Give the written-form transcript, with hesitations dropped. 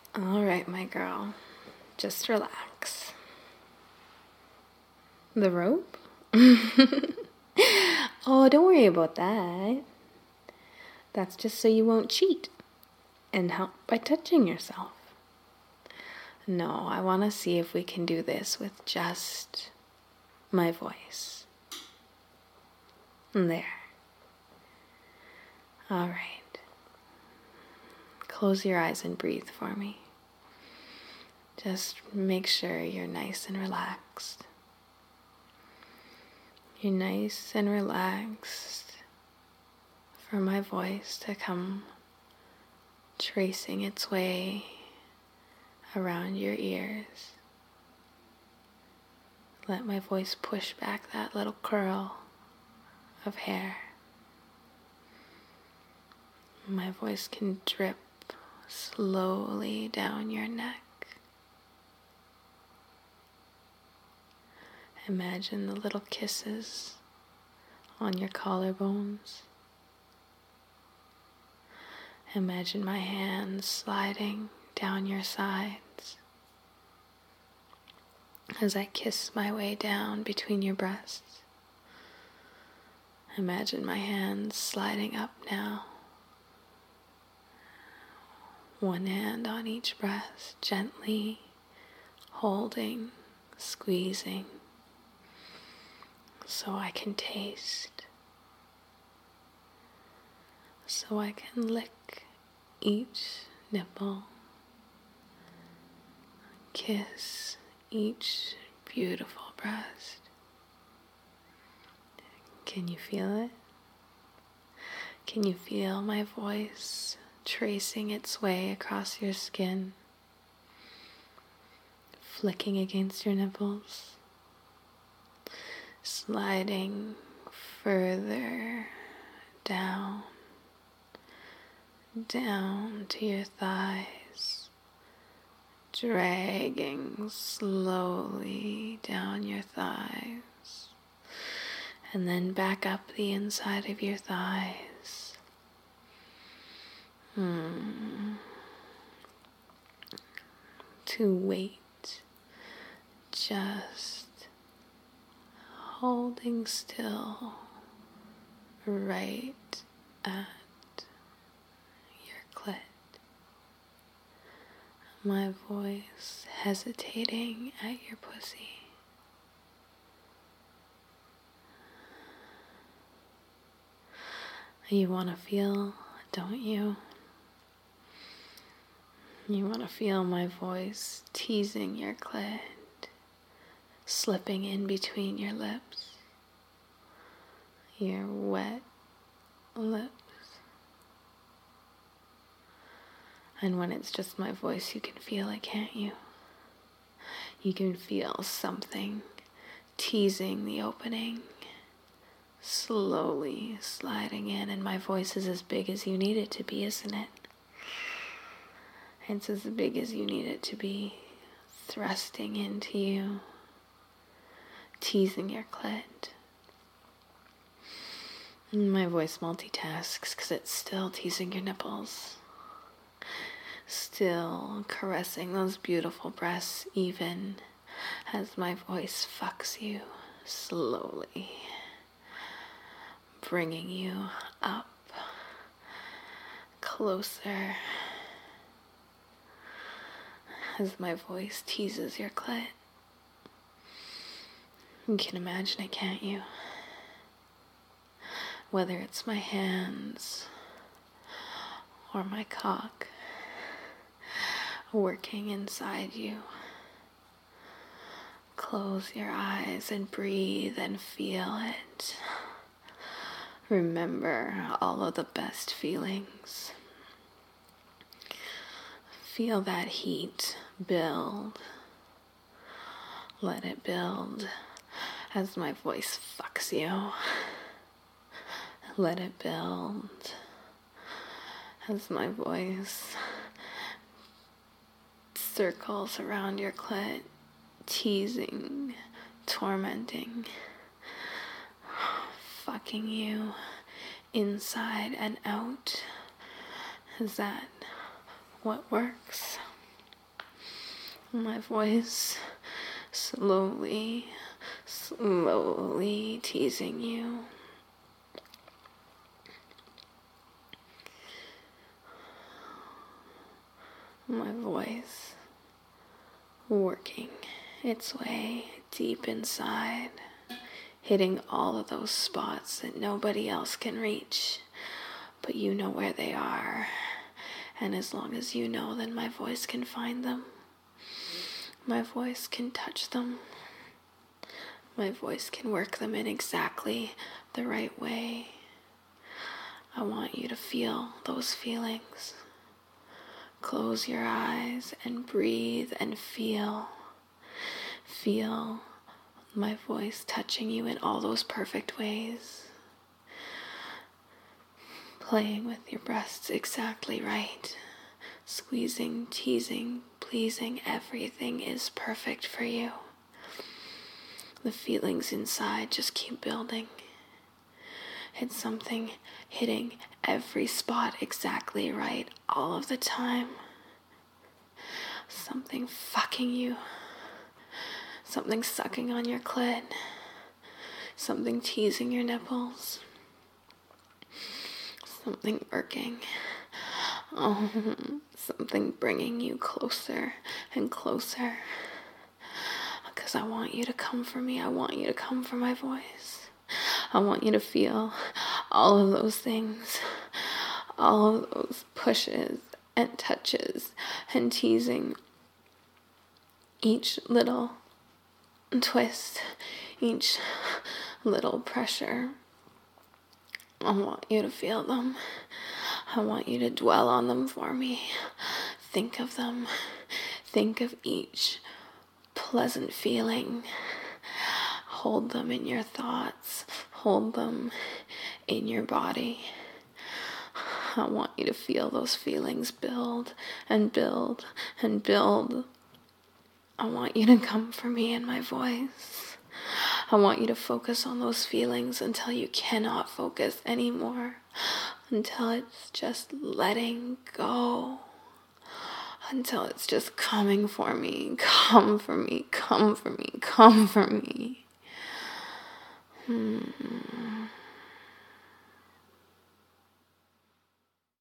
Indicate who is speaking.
Speaker 1: All right, my girl. Just relax. The rope? Oh, don't worry about that. That's just so you won't cheat and help by touching yourself. No, I want to see if we can do this with just my voice. There. All right. Close your eyes and breathe for me. Just make sure you're nice and relaxed. You're nice and relaxed for my voice to come tracing its way around your ears. Let my voice push back that little curl of hair. My voice can drip slowly down your neck. Imagine the little kisses on your collarbones. Imagine my hands sliding down your sides as I kiss my way down between your breasts. Imagine my hands sliding up now. One hand on each breast, gently holding, squeezing, so I can taste, so I can lick each nipple, kiss each beautiful breast. Can you feel it? Can you feel my voice tracing its way across your skin, flicking against your nipples, sliding further down to your thighs, dragging slowly down your thighs, and then back up the inside of your thighs. To wait, just holding still right at your clit. My voice hesitating at your pussy. You want to feel, don't you? You want to feel my voice teasing your clit, slipping in between your lips, your wet lips. And when it's just my voice, you can feel it, can't you? You can feel something teasing the opening, slowly sliding in, and my voice is as big as you need it to be, isn't it? It's as big as you need it to be, thrusting into you, teasing your clit. And my voice multitasks because it's still teasing your nipples, still caressing those beautiful breasts, even as my voice fucks you slowly, bringing you up, closer, as my voice teases your clit. You can imagine it, can't you? Whether it's my hands or my cock working inside you. Close your eyes and breathe and feel it. Remember all of the best feelings. Feel that heat build. Let it build as my voice fucks you. Let it build as my voice circles around your clit, teasing, tormenting, fucking you inside and out. Is that what works? My voice slowly, slowly teasing you. My voice working its way deep inside, hitting all of those spots that nobody else can reach, but you know where they are. And as long as you know, then my voice can find them. My voice can touch them. My voice can work them in exactly the right way. I want you to feel those feelings. Close your eyes and breathe and feel. Feel my voice touching you in all those perfect ways. Playing with your breasts exactly right. Squeezing, teasing, pleasing, everything is perfect for you. The feelings inside just keep building. It's something hitting every spot exactly right all of the time. Something fucking you. Something sucking on your clit. Something teasing your nipples. Something irking. Oh, something bringing you closer and closer. Because I want you to come for me. I want you to come for my voice. I want you to feel all of those things. All of those pushes and touches and teasing. Each little twist. Each little pressure. I want you to feel them. I want you to dwell on them for me. Think of them. Think of each pleasant feeling. Hold them in your thoughts. Hold them in your body. I want you to feel those feelings build and build and build. I want you to come for me in my voice. I want you to focus on those feelings until you cannot focus anymore. Until it's just letting go. Until it's just coming for me. Come for me. Come for me. Come for me.